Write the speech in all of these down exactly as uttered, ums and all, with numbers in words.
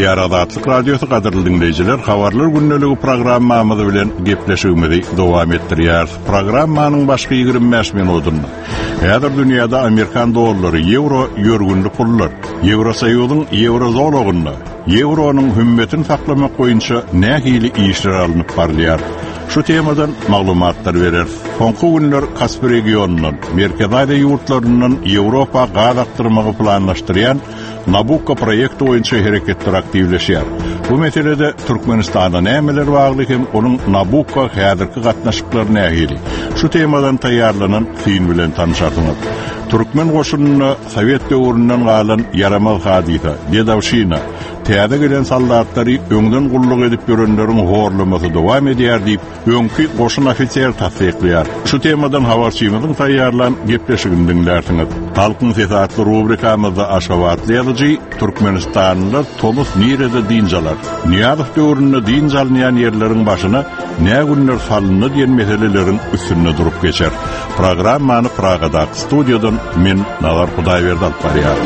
Diyar Azatlyk Radiosu gaderly dinleyijiler, habarlar günneligi programmamyzy bilen gepleşigimizi dowam etdirýär. Programmanyň başky ýygrimi beş minutyny. Häzir dünýäde Amerikan dollary, euro, ýörgünli pullar, Ýewrosoýuzyň Ýewrozolagyny, Ýewronyň hümmetini saklamak boýunça nähili işler alınıp barlýar. Şu temadan maglumatlar berer. Soňky günler Kaspi regionunyň merkezi ýurtlarynyň Ýewropa gaýdaktyrmagy planlaşdyrýan Nabucco proýekti boýunça hereketler aktivleşýär. Bu meselede Türkmenistanda nämeler bagly hem onuň Nabucco häzirki gatnaşyklary nähili. Şu temadan taýýarlanan film bilen tanışardyňyz. Türkmen goşunyny Sowet döwründen galan yaramaz hadisa, Dedawşina, täze gelen soldatlary öňden gulluk edip görenleriň horlamasy dowam edýär diýip öňki goşun ofisier tasdikleýär. Şu temadan habarçymyzyň taýýarlan gepleşigini dinlersiňiz. Halkyň sesatly rubrikamyzda aşgabatlyjy Türkmenistanlylar Tomus nirede dinjalar. Niýazow döwründe dinjalmayan ýerleriň başyna näme günler salyndy diýen meselelerin üstünde durup geçer. Programmany Pragada studiýadan men Nazar Hudaýberdi alyp barýar.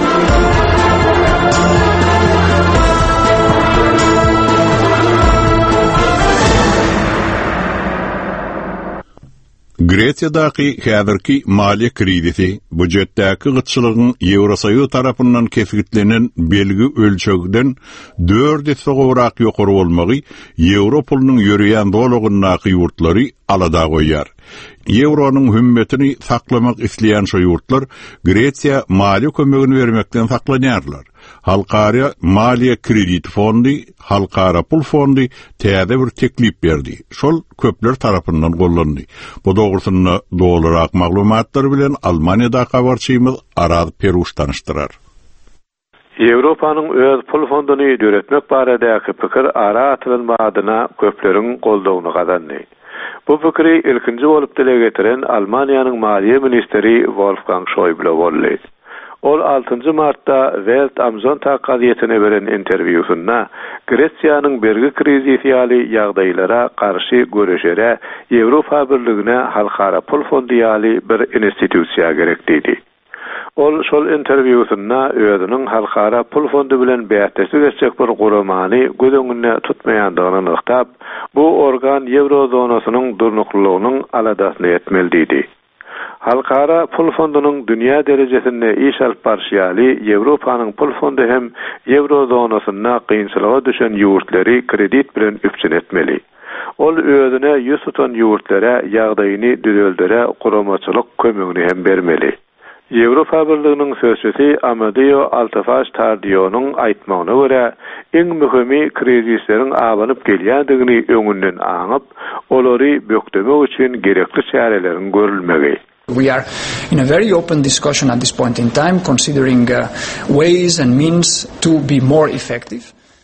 Gretsiyadaky häzirki maliýe krizisi, budjetdäki gytçylygyň Ýewrosoýuz tarapyndan kefitlenen belgi ölçegden dört ýetde gowrak ýokary bolmagy Ýewro pulunyň ýörýän dolagynaky ýurtlary alada goýýar. Ýewronyň hümmetini saklamak isleýän şo ýurtlar Gretsiýa maliýe kömegini bermekden saklanýarlar. Halkara Maliye Kredit Fondi, Halkara Pul Fondi täze bir teklip berdi. Şol köpler tarapyndan gollandy. Bu dogrusyny dolarak maglumatlar bilen Almaniýada habarçymyz Araz Peruş tanışdyrar. Ýewropanyň öz pul fonduny döretmek baradäki pikir ara atylmadyna köpleriň goldawyny gazandy. Bu pikiri ilkinji bolup dile getiren Almaniýanyň Maliýe ministeri Wolfgang Schäuble boldy. Ol altıncı martda Welt Amazon taqaziýetine beren interwýusynda Gretsiýanyň bergi krizisi ýaly ýagdaýlara garşy göreşere Ýewropa Birligine halkara pul fondy ýaly bir institusiýa gerek diýdi. Ol şol interwýusynda özüniň halkara pul fondy bilen bätesi geçjek bir guramany göz tutmaýandygyny nykdap, bu organ Ýewrozonasynyň durnuklygynyň aladasyny etmeli diýdi. Halkara pul fondunyň dünýä derejesinde iş alyp barýaly Ýewropanyň pul fondy hem Ýewrozonasyna kynçylyga düşen ýurtlary kredit bilen üpçün etmeli. Ol özüne ýüz tutan ýurtlara ýagdaýyny düzeltdire guramaçylyk kömegini hem bermeli. Ýewropa Birliginiň sözçüsi Amadeo Altafaş Tardio'nyň aýtmagyna görä, iň mühimi krizisleriň awanyp gelýändigini öňünden aňyp, olary bökdemek üçin gerekli çärelerin görülmegi. We are in a very open discussion at this point in time, considering uh, ways and means to be more effective.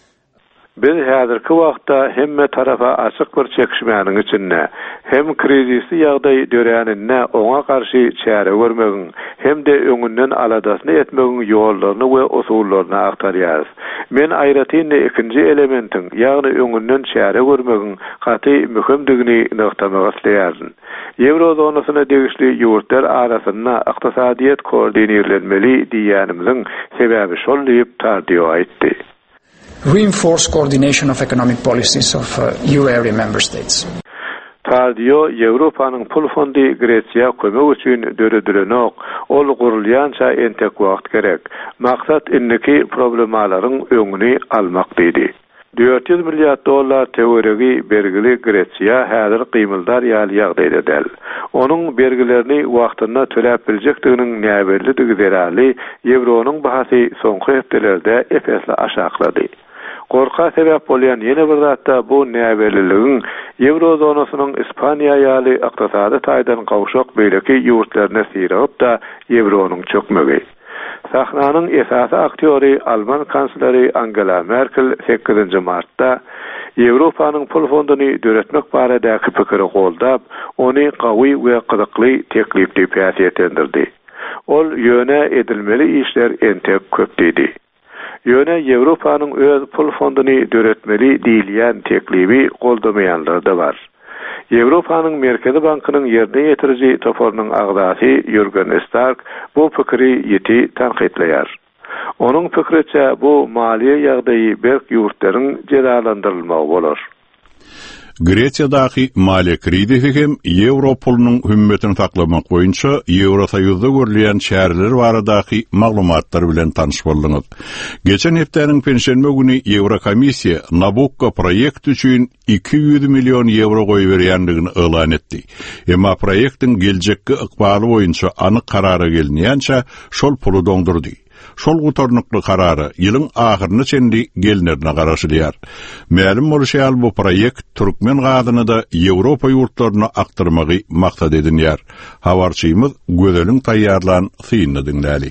Biz häzirki wagtda hemme tarafa açyk bir çekişmäniň içinde hem krizisli ýagdaý döreninde oňa garşy çäre görmegiň hem de öňünden aladasyny etmegiň ýollaryny we usullaryny aktarýarys. Men aýratynda ikinji elementin, ýagny öňünden çäre görmegiň gaty mühimdigini noktamak isleýärdim. Ýewrozonasyna degişli ýurtlar arasynda ykdysadyýet koordinirlenmeli diýýänimiziň sebäbi şol diýip Tardio aýtdy. Reinforce coordination of economic policies of uh, euro area member states. Tardio Ýewropanyň pul fondy Gretsiýa kömek üçin döredürenok, ol gurulýança entek wagt gerek. Maksat inniki problemalaryň öňüni almak diýdi. dört yüz milliard dollar teorigi bergili Gretsiýa häzir gymyldar ýaly ýagdaýda däl. Onuň bergilerini wagtynda töläp biljekdiginiň näberligi zerali Ýewronyň bahasy soňky hepdelerde epesli aşaklady. Gorka sebäp bolýan ýene bir zatda bu näberliligiň Ýewrozonasynyň Ispaniýa ýaly ykdysady taýdan gawşak beýleki ýurtlaryna sirap da Ýewronyň çökmegi. Sahnanyň esasy aktýory Alman kansleri Angela Merkel sekizinji martda Ýewropanyň pul fonduny döretmek baradäki pikiri goldap, ony gawy we gyzykly teklip diýip ýaşaýandirdi. Ol ýöne edilmeli işler entek köp diýdi. Ýöne Ýewropanyň öz pul fonduny döretmeli diýilýän teklibi goldamaýanlar da bar. Ýewropanyň Merkezi Bankynyň ýerine ýetiriji topornyň agdasy Jürgen Stark bu pikiri ýeti tanqidleýär. Onun pikriçe bu maliye ýagdaýy berk ýurtlaryň jeralandyrylmagy bolar. Gretsiyadaky maliye krediti hem Euro pulunyň hümmetini taklamak boýunça Eurosoýuzda görülen şäherler baradaky maglumatlar bilen tanyş boldyňyz. Geçen hepdeniň pensiýa güni Eurokomissiýa Nabucco proýekti üçin iki yüz milyon euro goýup berýändigini elan etdi. Emma proýektiň geljekki ykbaly boýunça anyk karara gelinýänçe şol puly doňdurdy. Şol gutarnykly karary ýylyň ahyryna çendi gelinlerine garaşylýar. Ma'lum bolýar bu proýekt türkmen gadyny da Ýewropa ýurtlaryna aktyrmagy maksat edinýär. Habarçymyz gözeliň taýýarlan synyny dinläli.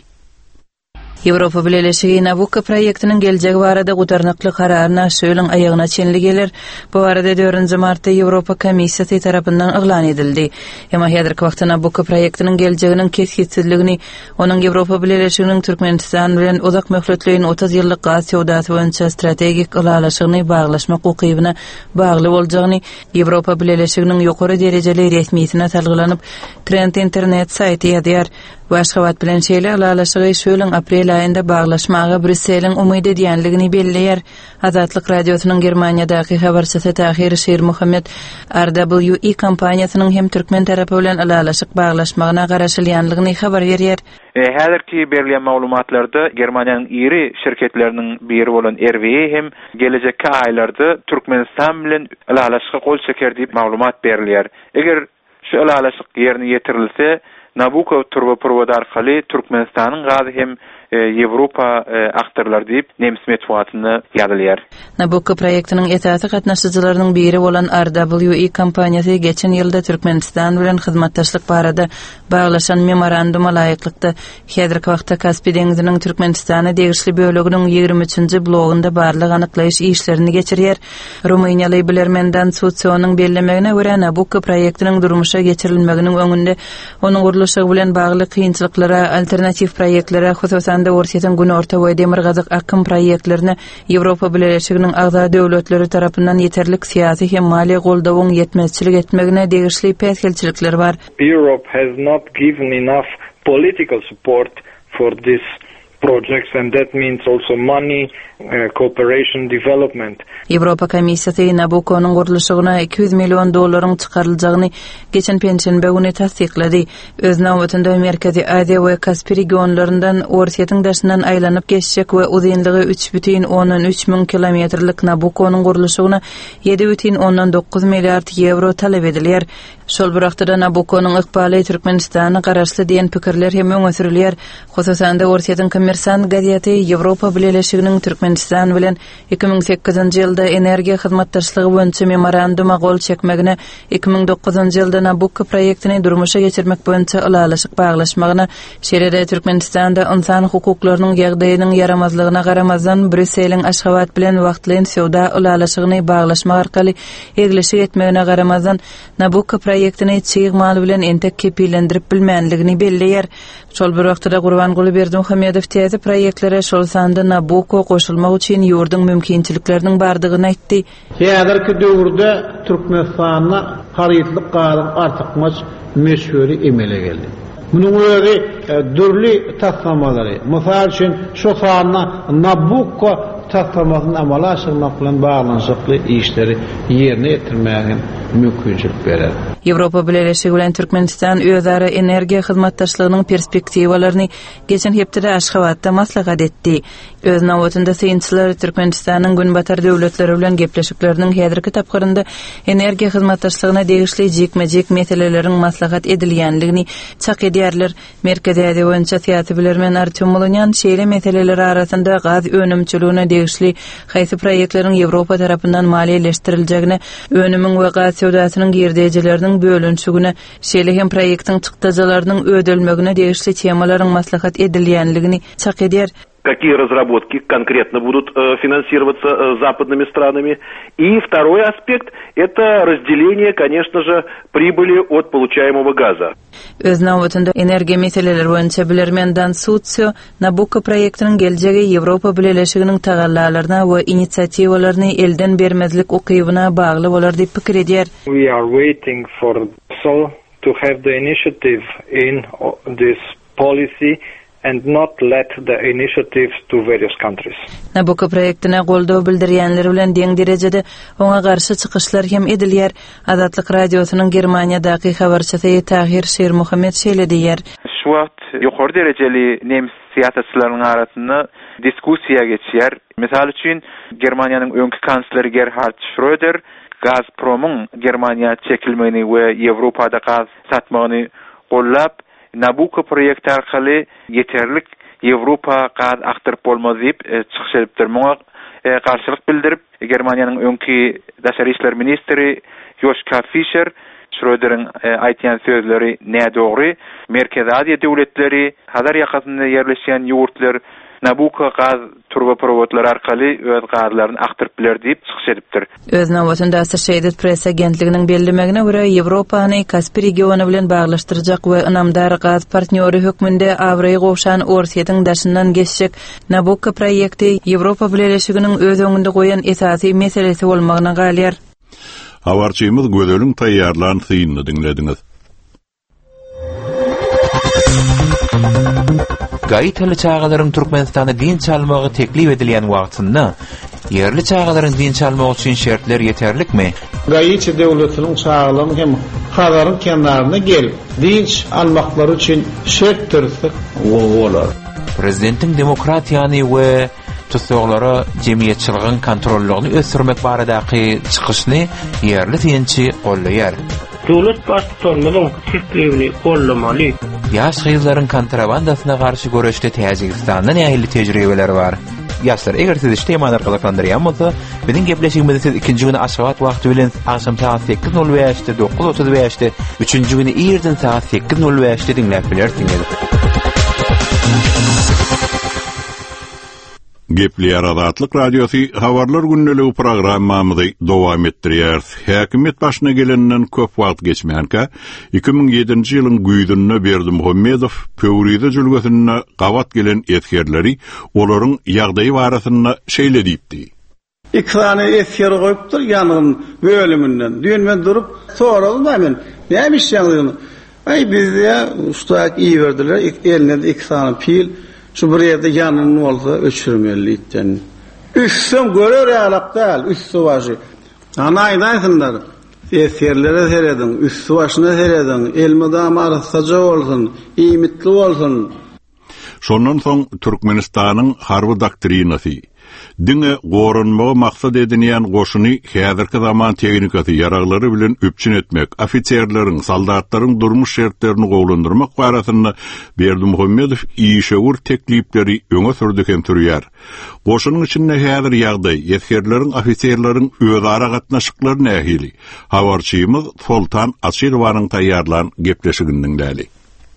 Ýewropa Birleşigi Nabucco proýektiniň geljegi barada gutarnykly kararyna şöýleň aýagyna çenli gelir. Bu barada dördünji martda Ýewropa Komissiýasy tarapyndan eglan edildi. Emma häzirki wagtda Nabucco proýektiniň geljeginiň kesgitsizligini, onuň Ýewropa Birleşiginiň Türkmenistan bilen uzak möhletliğin otuz ýyllyk gaz sowdasy boýunça strategik ulalaşygyny baglaşmak ukybyna bagly boljagyny Ýewropa Birleşiginiň ýokary derejeli resmiýetine talgylanyp Trend internet saýty ýazýar. Başgabat bilen şeýle ulalaşygy şöýleň aprel aýynda baglaşmagy Brüsseliň umyt edýänligini belleýär. Azatlyk radiosynyň Germaniýadaky habarçysy Tahir Şer Muhammed R W E kompaniýasynyň hem türkmen tarapy bilen ulalaşyk baglaşmagyna garaşylýanlygyny habar berýär. Häzirki berilýän maglumatlarda Germaniýanyň iri şirketleriniň biri bolan R W E hem gelecekki aýlarda Türkmenistan bilen ulalaşyka gol çeker diýip maglumat berilýär. Eger şu ulalaşyk ýerine ýetirilse, Nabucco turba provod arkaly Türkmenistanyň gazy hem Ýewropa aktyrlar diýip nemis metbuatyny ýazylýar. Nabucco proýektiniň esasy gatnaşyjylarynyň biri bolan R W E kompaniýasy geçen ýylda Türkmenistan bilen hyzmatdaşlyk barada baglaşan memoranduma laýyklykda häzirki wagtda Kaspy deňiziniň Türkmenistana degişli böleginiň ýigirmi üçinji blogunda barlyk anyklaýyş işlerini geçirýär. Rumyniýaly bilermenden Sutsionyň bellemegine görä Nabucco proýektiniň durmuşa geçirilmeginiň öňünde onuň guruluşy bilen bagly kynçylyklara, alternativ proýektlere, hususan Ortadan gün orta we demir gazyk akym proýektlerini Ýewropa Birleşiginiň agza döwletleri tarapyndan ýeterlik syýasy hem mali goldawyň ýetmezçilik etmegine degişli päsgelçilikler bar. Europe has not given enough political support for this projects, and that means also money, uh, cooperation, development. Ýewropa Komissiýasy Nabucconyň guruluşyna iki yüz milyon dollaryň çykaryljagyny geçen pensiýa güni tasdiklady. Öz nawatynda Merkezi Aziýa we Kaspy regionlaryndan Orsiýatyň daşyndan aýlanyp geçjek we uzunlygy üç бүтүn ondan üç ming kilometrlik Nabucconyň guruluşyna yedi бүтүn ondan dokuz milliard euro talap edilýär. Şol bir wagtda Nabucconyň ykbaly Türkmenistana garaşly diýen pikirler hem öňe sürilýär. Hususan da Orsiýatyň Kommersant gaziýety Ýewropa Birleşiginiň Türkmenistan bilen iki ming sekizinji ýylda energiýa hyzmatdaşlygy boýunça memoranduma gol çekmegine, iki ming dokuzunji ýylda Nabucco proýektini durmuşa geçirmek boýunça ulalaşyk baglaşmagyna, şeýle Türkmenistanda insan hukuklarynyň ýagdaýynyň yaramazlygyna garamazdan Brüsseliň Aşgabat bilen wagtlyň sowda ulalaşygyny baglaşmak arkaly egleşik etmegine garamazdan Nabucco proýektini çygymal bilen entek kepilendirip bilmänligini belleýär. Şol bir wagtda Gurbanguli Berdimuhammedow täze proýektlere şol sanda Nabucco goşulmak üçin ýurdun mümkinçilikleriniň bardygyny aýtdy. Häzirki döwürde Türkmenistanyň harytlyk galyň artykmaz meşhuri emele geldi. Munyň öňe dürli taslamalary, mysal üçin şu sanda Nabucco taslamasyny amala aşyrmak bilen baglanyşykly işleri ýerine ýetirmäge mümkinçilik berer. Ýewropa Birleşigi bilen Türkmenistan özara energiýa hyzmatdaşlygynyň perspektiwalaryny geçen hepde Aşgabatda maslahat etdi. Öz nawatynda synçylar Türkmenistanyň günbatar döwletleri bilen gepleşikleriniň häzirki tapgyrynda energiýa hyzmatdaşlygyna degişli jekmejek meseleleriň maslahat edilýänligini çak edýärler. Merkezi Aziýa boýunça syýasy bilermen Artyom Molonyan şeýle meseleler arasynda gaz önümçiligine degişli haýsy proýektleriň Ýewropa tarapyndan maliýeleşdirilýägine, önümüň we gaz sowdasynyň girdijileriniň bölünşigine, şeýle hem proýektiň çykdyjylarynyň ödelmegine degişli temalaryň maslahat edilýänligini çak edýär. Какие разработки конкретно будут э, финансироваться э, западными странами. И второй аспект – это разделение, конечно же, прибыли от получаемого газа. Öz nawatynda energiýa meseleleri boýunça bilermenden Sutsio, Nabucco proýektiniň geljegi Ýewropa Birleşiginiň tagallalaryna we inisiatiwalaryny elden bermezlik ukybyna bagly bolar diýip pikir edýär. We are waiting for so to have the initiative in this policy and not let the initiatives to various countries. Nabucco proyektine goldaw bildirýänler bilen deň derejede oňa garşy çykyşlar hem edilýär. Azatlyk radiosynyň Germaniýadaky habarçysy Tahir Şer Muhammed şeýle Şu wagt ýokary derejeli nemis siýasatçylaryň arasynda diskussiýa geçýär. Mesal üçin Germaniýanyň öňkü kansleri Gerhard Schröder Gazprom'un Germaniýa çekilmegini we Ýewropada gaz satmagyny gollap Nabucco proýekti arkaly ýeterlik Ýewropa gaz aktyryp bolmaz diýip çykyş edipdir. Muňa garşylyk bildirip Germaniýanyň öňkü daşary işler ministri Joschka Fischer Schröder'in aýtýan sözleri näde dogry? Merkez Aziýa döwletleri Hazar ýakasynda ýerleşýän ýurtlar Nabucco gaz turboprovodlary arkaly öz gazlaryny aktyryp biler diýip çykyş edipdir. Öz nowatynda Associated Press agentliginiň bellemegine görä Ýewropany Kaspy regiony bilen baglaşdyrjak we ynamdar gaz partnýory hökmünde Awraýa gowşan Orsiýetiň daşyndan geçjek Nabucco proýekti Ýewropa bileşiginiň öz öňünde goýan esasy meselesi bolmagyna galýar. Habarçymyz Gödölüň taýýarlan synyny dinlediňiz. Gaýtaly çağalaryň Türkmenistana din çalmagy teklip edilýän wagtynda ýerli çağalaryň din çalmagy üçin şertler ýeterlikmi? Gaýçy döwletiniň çağalamy hem halaryň kenaryna gelip din almaklary üçin şert türsek bolar. Prezidentiň demokratiýany we tutsaglary jemgyýetçiligiň kontrollygyny ösürmek baradaky çykyşny ýerli dinçi gollaýar. Döwlet başçylarynyň teklibini gollamaly. Ýaş gyzlaryň kontrabandasyna garşy görüşde Täjikistanda nähili tejribeler bar. Ýaşlar, eger siz işlemany arkalandyrýan bolsa, biziň gepleşigimizi siz ikinji güni aşgabat wagty bilen akşam saat sekiz nol beşde dokuz otuz beşde, üçünji güni ýerden saat sekiz nol beşde dinläp bilersiňiz. Gepleýär Azatlyk radiosu habarlar günneligi programmamyzy dowam etdirýär. Häkimet başyna gelenden köp wagt geçmänkä iki ming ýedinji ýylyň güýdünde Berdimuhammedow Pöwride jülgesinde gawat gelen etkerleri olaryň ýagdaýy barasynda şeýle diýipdi. İki tane etker goýupdyr ýanyň bölümünden. Dün men durup soradım men. Näme iş ýaňyny? Ay bizde ustak iyi verdiler. Eline iki tane pil. Şu bir yerde yanının olsa öçürmeli itten. Üstüm görür alaktal, üstü başı. Anaydaysınlar. Eserlere seredin, üstü başına seredin. Elmadam arasacak olsun, iyimitli olsun. Şondan soň Türkmenistanyň harby doktrinasy. Dine gorunmagy maksat edinýän goşuny häzirki zaman tehnikasy ýaraglary bilen üpçün etmek, ofitserleriň, soldatlaryň durmuş şertlerini gowlandyrmak barasynda Berdimuhammedow işewur teklipleri öňe sürdüken türýär. Goşunyň içinde häzir ýagdaý, ýetgerleriň, ofitserleriň özara gatnaşyklary nähili. Habarçymyz Sultan Aşyrowanyň taýýarlan gepleşiginden däli.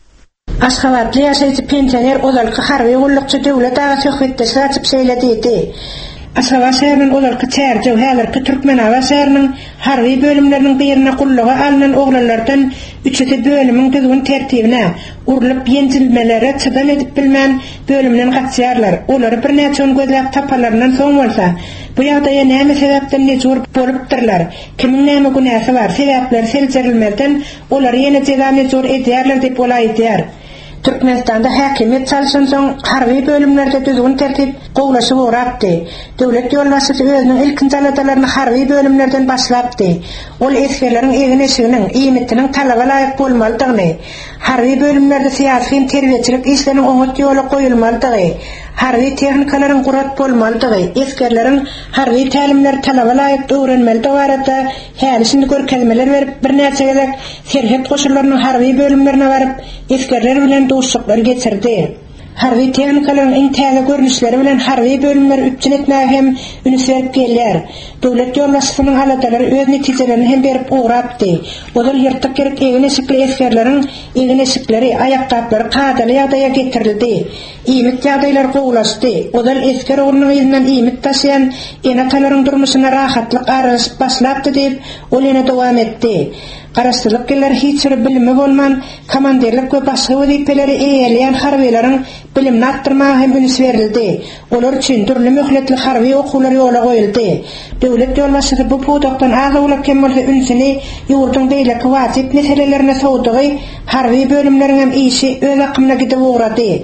Aşgabatly ýaşaýjy pensioner olarky harby gullukçy döwlet agaty hökmetde saçyp seýledidi. Aşgabat şäheriniň olarky çärje häzirki Türkmen awa şäheriniň harby bölümleriniň birine gulluga alynan oglanlardan üçüsi bölümiň düzgün tertibine urulyp ýentilmelere çydam edip bilmän bölümden gatşýarlar. Olary bir näçe gün gözläp tapalaryndan soň bolsa, bu ýagdaýa näme sebäpden nejur bolupdyrlar? Kimiň näme günäsi bar? Sebäpler selçerilmeden olary ýene jeda nejur edýärler diýip bolaýdýar. Türkmenistanda häkimet çalşan soň harby bölümlerde düzgün tertip gowlaşy borapdy. Döwlet ýolbaşçysy özüniň ilkin jaladalaryny harby bölümlerden başlapdy. Ol eskerleriň egin eşiginiň, iýmitiniň talaba laýyk bolmalydygyny, harby bölümlerde syýasy hem terbiýetçilik işleriniň oňat ýoly goýulmalydygy, harby tehnikalaryň gurat bolmalydygy, eskerleriň harby tälimleri talaba laýyk öwrenmelidi barada hälisini görkezmeler berip bir näçe gezek serhet goşullarynyň harby bölümlerine baryp eskerler bilen dostluklar geçirdi. Harby tehnikalyň iň täze görnüşleri bilen harby bölümleri üpçün etmäge hem üns berip gelýär. Döwlet ýolbaşçysynyň haladalary öz netijelerini hem berip ugrapdy. Olar ýyrtyk gerek egin eşikli eskerleriň egin eşikleri, aýakdaplary kadaly ýagdaýa getirildi. Iýmit ýagdaýlar gowlaşdy. Olar esker oglunyň ýüzünden iýmit taşıyan enatalaryň durmuşyna rahatlyk araşyp başlapdy diýip ol ýene dowam etdi. Garaşdyrlyk geller hiç bir bilimi bolman, komanderlik we başga wezipeleri eýeleýän harbylaryň bilimini artdyrmaga hem üns berildi. Olar üçin türlü möhletli harby okuwlar ýola goýuldy. Döwlet ýolbaşçysy bu podakdan aga ulap kemmolsa ünsini ýurduň beýleki wajyp meselelerine sowdugy harby bölümleriň hem işi öz akymyna gidip ugrady.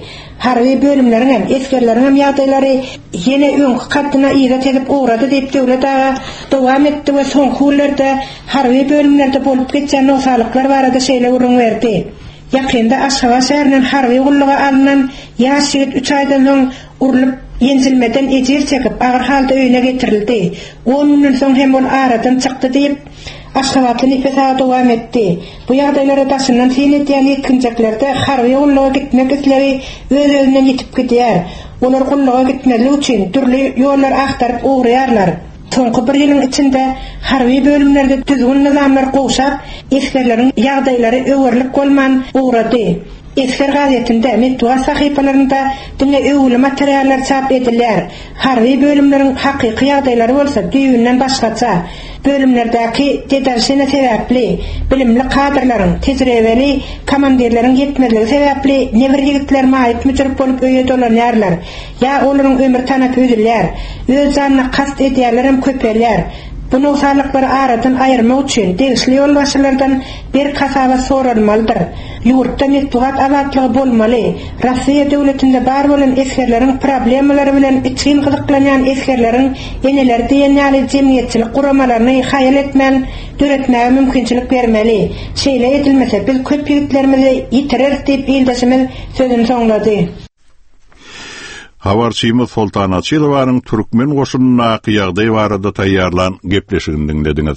harbi bölümlerin hem eskerlerin hem ýagdaýlary ýene öňkü katdyna ýygat edip uğradı diýip döwlet aga dowam etdi we soňky ýyllarda harbi bölümlerde bolup geçen nosalyklar barada şeýle urun berdi. Ýakynda Aşgabat şäheriniň harbi gulluga alynan ýaş ýigit üç aýdan soň urulup ýensilmeden ejir çekip agyr halda öýüne getirildi. on günden soň hem ol aradan çykdy diýip Aşgabatly nifesa dowam etdi. Bu ýagdaýlara daşynan fiil edýän ýetkinjeklerde harby gulluga gitmek isleri öz-özünden ýetip gidýär. Olar gulluga gitmeli üçin türli ýollar agtaryp uğraýarlar. Soňky bir ýylyň içinde harby bölümlerde düzgün nizamlar gowşap, eskerleriň ýagdaýlary öwürlik bolman uğrady. Esker gazetinde, medya sahypalarynda diňe öwrüli materiallar çap edilýär. Harby bölümleriň hakyky ýagdaýlary bolsa, düýünden başgaça. Bölümlerdäki dedarsene sebäpli, bilimli kadrlaryň, tejribeli komandirleriň ýetmezligi sebäpli nebir ýigitler maýyp müjrip bolup öýe dolanýarlar. Ya olaryň ömür tanap ödülýär, öz janyna kast edýärler hem köperler. Bu nosalyklar aradan aýyrmak üçin degişli ýol başlardan bir kasaba sorulmalydyr. Ýurtda medeniýet awatlygy bolmaly. Rossiýa döwletinde bar bolan eskerleriň problemlary bilen için gyzyklanýan eskerleriň eneler diýenýäli jemgyýetçilik guramalaryny haýal etmän, döretmäge mümkinçilik bermeli. Şeýle edilmese biz köp ýigitlerimizi ýitirer diýip ýyldaşymyz sözüni soňlady. Habarçymyz Sultan Açylowanyň türkmen goşunyna ýagdaý barada taýýarlan gepleşigini dinlediňiz.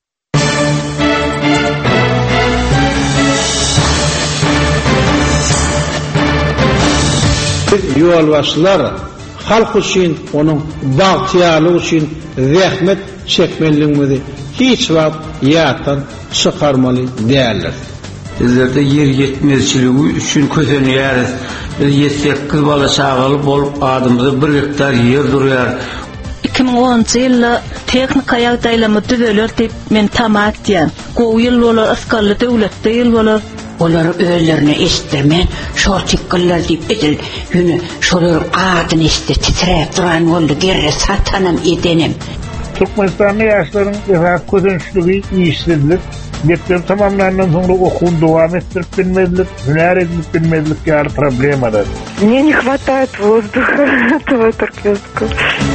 Ýolbaşçylar halk üçin, onuň bagtyýalygy üçin zähmet çekmeliligini hiç wagt ýatdan çykarmaly däldir. Bizlerde yer yetmezçiligi üçin közenýäris. Biz yetsek kız bala çağaly bolup adymyza bir hektar yer durýar. iki ming onunçy ýylda teknik ýagdaýlamy düzeler diýip men tamat diýen. Gowy ýyl bolar askarly döwletde ýyl bolar. Olar öýlerini estirmen, şol tikiller diýip edil. Ýöne şolar adyny estir titrep duran boldy gerre satanam edenim. Türkmenistan'da yaşların esas közençligi ýyşdirilir. Mektep tamamlanandan soňra okuwny dowam etdirip bilmezlik, hüner edip bilmezlik ýaly problemalar. Мне не хватает воздуха этого туркменского.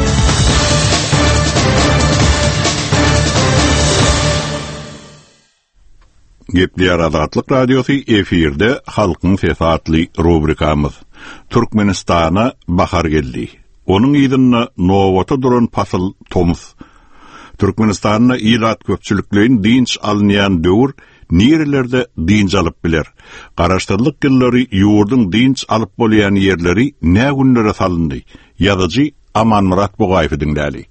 Gepler Adatlyk radiosu efirde halkyň sesi adly rubrikamyz. Türkmenistana bahar geldi. Onuň ýylyny nowata duran pasıl tomuz. Türkmenistanyň ýylat köpçüliklerin dinç alynýan döwür nerelerde dinç alyp biler. Garaşdyrlyk ýyllary ýurdun dinç alyp bolýan ýerleri nä günlere salyndy. Ýazyjy Aman Murat Bogaýew dinläli.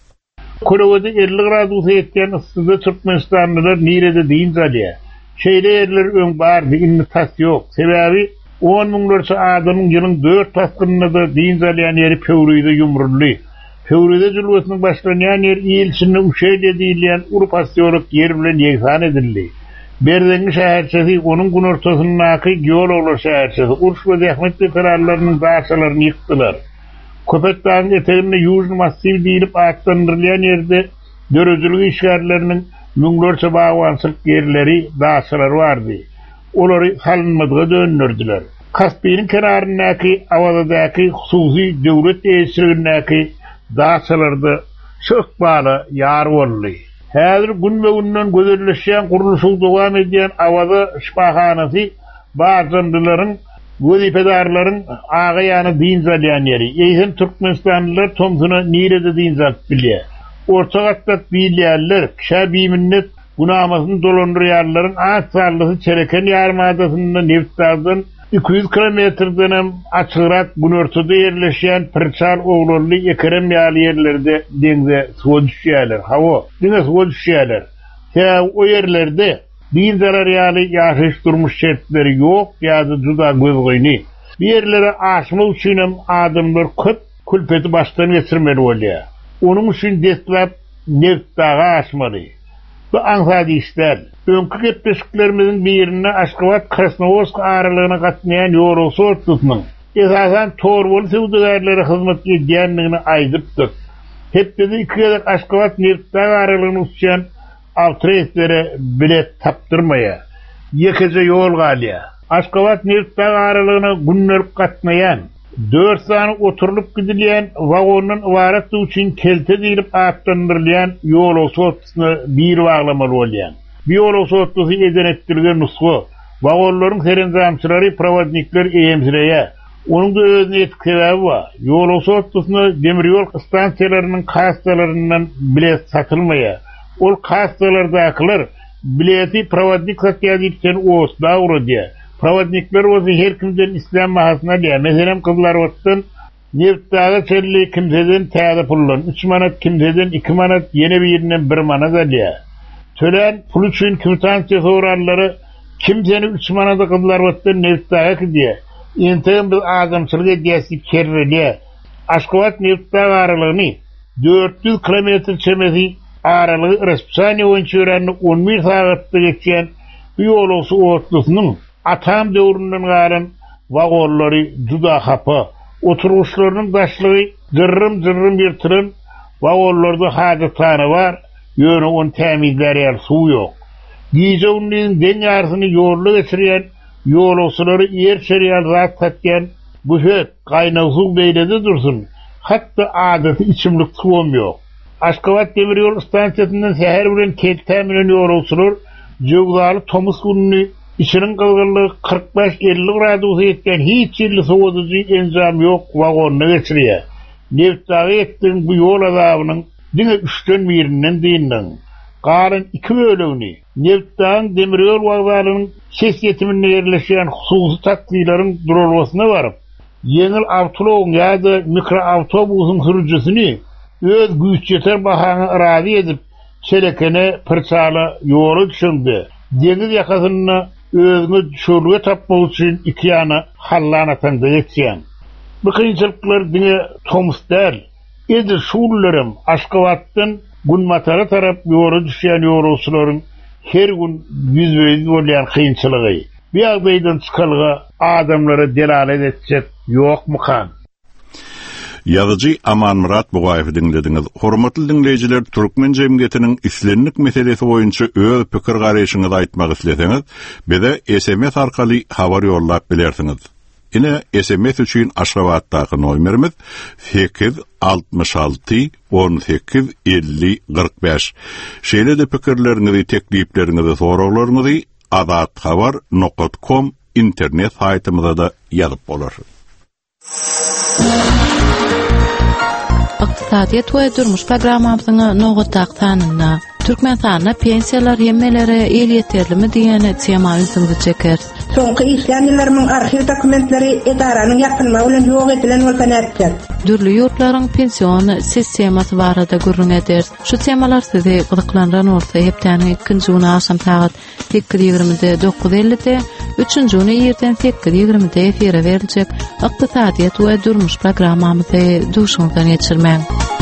Kolowada elli gradus ýetgen yssyda Türkmenistanlylar nerede dinç alýar. Şeýle ýerler öň bardy, innitas ýok. Sebäbi on müňlerçe adamyň ýylyň dört tasgynyna da dinç alýan ýeri Pöwrüýde ýumrully. Pöwrüýde jülwetiniň başlanýan ýer ýylçyny uşaýly diýilýän urpasyonluk ýer bilen ýeňsan edildi. Berdengi şäherçesi onuň gün ortasyndaky geologlar şäherçesi Urş we Zähmet deparalarynyň daşalaryny ýykdylar. Köpekdaň eteginde ýužny massiw diýilip aýtlandyrylýan ýerde dörözülük işgärleriniň müňlerçe bawançylyk ýerleri, daşalary bardy. Olary salynmadyga döndürdiler. Kaspiyň kenaryndaky awazadaky hususy döwlet eýsirligindäki daşalarda çok bala ýar boldy. Häzir gün we günden gözelleşýän guruluşy dowam edýän awaza şifahanasy bazandylaryň wezifedarlaryň agaýany dinç alýan ýeri. Ýeýsen Türkmenistanlylar tomsuny nerede dinç alyp bilýär. Orta gatda bilýärler, şäbi minnet günahmasyny dolandyrýarlaryň aýtlarlygy çereken ýarmadasyny Neftazdan iki yüz kilometrden hem açırak günörtüde yerleşen Pırçal oğully Ekrem ýaly ýerlerde deňze suwa düşýärler. Hawa, deňe suwa düşýärler. Ýa o ýerlerde din zarar ýaly ýaşaş durmuş şertleri ýok, ýa-da juda gözgöýni. Bir ýerlere aşmak üçin hem adamlar köp külpeti başdan geçirmeli bolýar. Onuň üçin destlap Neftdaga aşmaly. Bu aňsady işler. Öňkü gepleşiklerimizin birine Aşgabat Krasnoyorsk aralygyna gatnaýan ýol sortutnyň esasan torbol sewdagärlere hyzmat edýändigini aýdypdyk. Hepde iki ýerlik Aşgabat Neftdaga aralygyny üçin awtreslere bilet tapdyrmaýar. Ýekece ýol galýar. Aşgabat Neftdaga aralygyna günler gatnaýan dört sany oturulup gidilýän wagonun ibaret üçin kelte diýip atlandyrylýan ýol sotsyny bir baglamaly bolýan. Bu ýol sotsy eden etdirilýän nusga wagonlaryň serenzamçylary prowadnikler eýemsireýär. Onun da özüne etkileri var. Ýol sotsyny demir ýol stansiýalarynyň kassalaryndan bilet satylmaya. Ol kassalardakylar bileti prowadnik satýar diýsen osda urdy. Prowadnikler ozy her kimden İslam mahasyna diýär. Meselem kızlar otdan neftdagy çelli kimden täze pullan üç manat kimden iki manat ýene birinden bir manat diýär. Tölen pul üçin kwitansiýa sorarlary kimden üç manat kızlar otdan neftdagy diýär. Enten bir adamçylyk edýäsi kerreli. Aşgabat neftdagy aralygyny dört yüz kilometr çemesi aralygy Raspsani öňçülerini on bir sagatda geçen bu ýol sotsynyň atam döwründen galan wagonlary juda hapa. Oturuşlarynyň başlygy gyrrym gyrrym bir tren wagonlarda hajatany bar. Ýöne on tämizler suw ýok. Giýjewniň deň ýarsyny ýorly geçirýän ýolçylary ýer şeriýal zat tatýan bu höt gaýnaw suw beýlede dursun. Hatda adaty içimlik suwum ýok. Aşgabat demir ýol stansiýasyndan şäher bilen keltäminen ýolçylar jogdaly Tomus gününi içiniň gylgyrlygy kırk beş elli gradusy ýetgen hiç ýerli sowudyjy enzam ýok wagonna geçirýär. Neftdagy etdiň bu ýol azabynyň diňe üçden birinden diýinden. Garyn iki bölegini neftdaň demir ýol wagdalynyň ses ýetimine ýerleşýän hususy taksiýlaryň durulmasyna baryp, ýeňil awtologyň ýa-da mikroawtobusyň sürüjüsini öz güýç ýeter bahana irady edip çelekene pırçala ýoly düşündi. Deniz ýakasyna özüne düşürlüge tapmak üçin iki ýana hallanatanda geçýän. Bu kynçylyklar diňe Tomusdar, edi şuurlarym Aşgabatdan Gunmatara tarap ýoly düşýän ýolçylaryň her gün yüzbeýiz bolýan kynçylygy. Bu ýagdaýdan çykalyga adamlara delalet etjek ýokmy kan? Yazıcı Aman Murat Bugayew dinlediňiz. Hormatly dinleýijiler, türkmen jemgyýetiniň islenlik meselesi boýunça öz pikir garaşyňyzy aýtmak isleseňiz, bize S M S arkaly habar ýollap bilersiňiz. Ine S M S üçin Aşgabatdaky nomerimiz sekiz altmış alty on sekiz elli kırk beş. Şeýle de pikirleriňizi, teklipleriňizi, soraglaryňyzy adathabar nokta com internet saýtymyzda da ýazyp bolar. Iqtisadiýet we durmuş programmamyzyň nowgatdak sanyna Türkmenistanda pensiýalar hemmelere el ýeterlimi diýen temasyny çeker. Soňky işlemleriň arxiv dokumentleri edaranyň ýapylma bilen ýok edilen bolsa näçe? Dürli ýurtlaryň pensiýon sistematy barada gurrun eder. Şu temalar sizi gyzyklandyran bolsa hepdäniň ikinji güni aşam saat sekiz ýigrimide dokuz ellide, üçünji güni ýerden sekiz ýigrimide efire beriljek Iqtisadiýet we durmuş programmamyzy duşuňdan geçirmäň.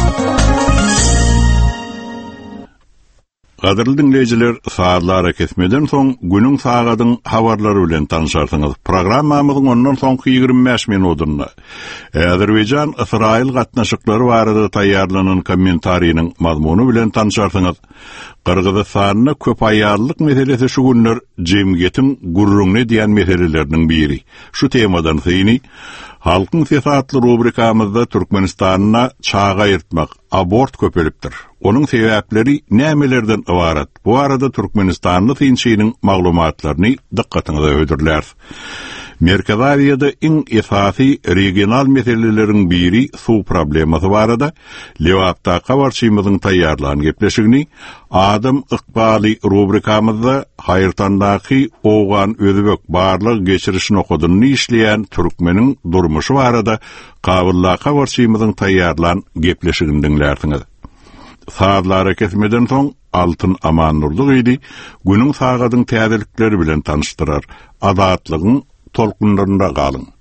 Gaderli dinleyijiler, saatlara kesmeden soň günüň sagadyň habarlary bilen tanışarsyňyz. Programmamyzyň ondan soňky ýigirme beş minutyny Azerbaýjan Israil gatnaşyklary barada taýýarlanan kommentariýanyň mazmuny bilen tanışarsyňyz. Kırgızstanyna köp aýarlyk meselesi şu günler jemgyýetiň gurrunny diýen meseleleriniň biri. Şu temadan syny halkyň sesatly rubrikamyzda Türkmenistanyna çağa ýertmek, abort köpelipdir. Onun sebäpleri nämelerden ibarat? Bu arada Türkmenistanly synçynyň maglumatlaryny dikkatiňize öýdürler. Merkez Aziýada iň esasy regional meseleleriň biri suw problemasy barada Lewapda kawarçymyzyň taýýarlanan gepleşigini Adam ykbaly rubrikamyzda haýyrtandaky oğan özbek barlyk geçirişini okudyny işleýän türkmeniň durmuşy barada Kabulla kawarçymyzyň taýýarlanan gepleşigini dinlersiňiz. Saatlara kesmeden soň Altyn Aman Nurdugydy günüň sagadyň täzelikleri bilen tanıştyrar. Adatlygyň tolkunlarynda galyň.